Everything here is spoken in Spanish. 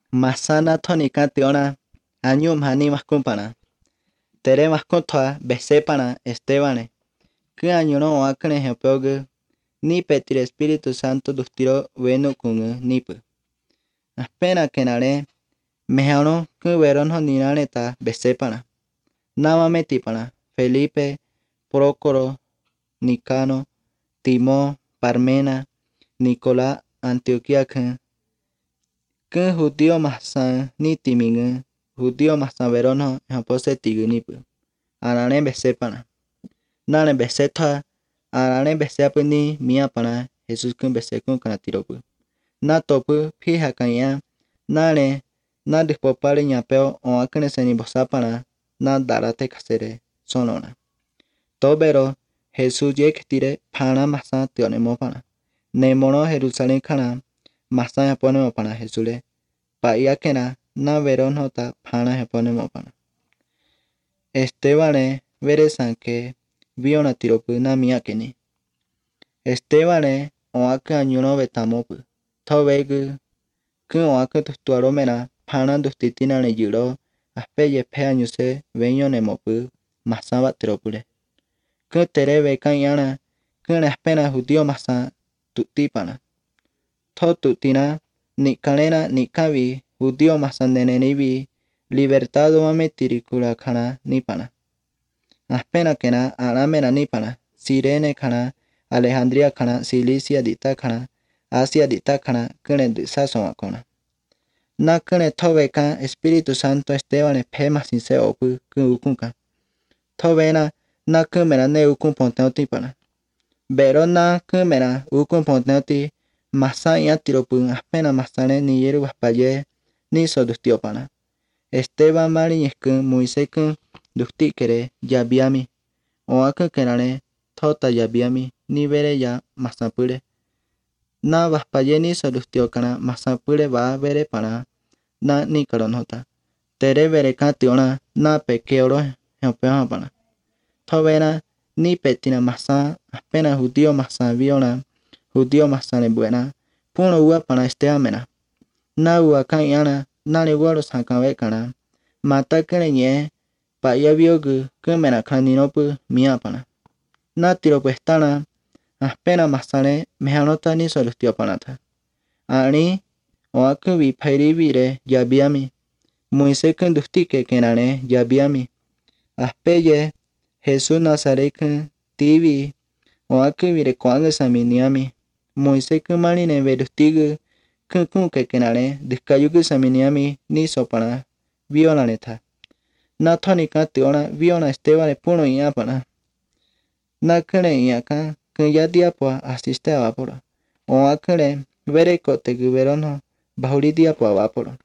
Masana tonica teona año mani mascumpana. Tere mascuntua besepana Estebane. Que año no acne geopogu. Ni petir Espíritu Santo dustiro veno kungu nipu. Aspena kenare. Mejano que veron honinaneta besepana. Nama metipana. Felipe, Prócoro, Nicano, Timó, Parmena, Nicolás, Antioquia que judío masan ni timingue judío masan verono japose tigunipu arane besepana nane beseta arane besepu ni miapana Jesús kun besekun kana tiropu na topu pija kanya nane na dispopale nyapeo o akene seni bosapana na darate kasere sonona tobero Jesús yektire pana masan tionemo pana nemono Jerusalén kana masan japone pana Jesule pa yakena na veron hota pana japone pana Estebane veresan que vio na tiropu na miakeni Estebane o aka anyuno betamopu tobegu kun o aka tustuaro mena pana dustitina ne yuro aspeye pe anyuse veño nemopu masaba tiropule kun terebe kanyana kun aspena judío masa tutipana to tutina ni kalena ni kavi judío masandene nibi libertado mame tirikula kana nipana aspena kena alamena nipana Sirene kana Alejandría kana Cilicia dita kana Asia dita kana kene disason akona na kene tobeka Espíritu Santo Estebane pema sinse opu kun ukunka tobena na kumena ne ukun ponteoti pana verona kumena ukun ponteoti masaya tiropun aspena masane ni yeru waspaye ni sodustio pana Esteban mariñeskun Moisekun dusti kere yabiami o akun kenane tota yabiami ni vere ya masapure na waspaye ni sodustio kana masapure va vere pana na ni karonota tere vere kationa na pekeoro heopea pana tobena ni petina masa aspena judío masa viona judío masane buena puno ua pana Esteamena na ua kanyana na le waro sakawe kana mata kerenye pa ya biogu kumena kaninopu miapana na tiro pestana aspena masane mehanota ni solustio panata ani o akubi pairibire yabiami Moise kundustike kenane yabiami aspeye Jesús Nazaret tibi o akubire kwanga saminiami Moise kumarine verustigu kun ke kenane diskayugu saminiami ni sopana violaneta na tonika tiona viona Estebane puno iapana na kene iaka kun ya diapo asiste a vaporo o akere vere kote guverono bahuri diapo a vaporo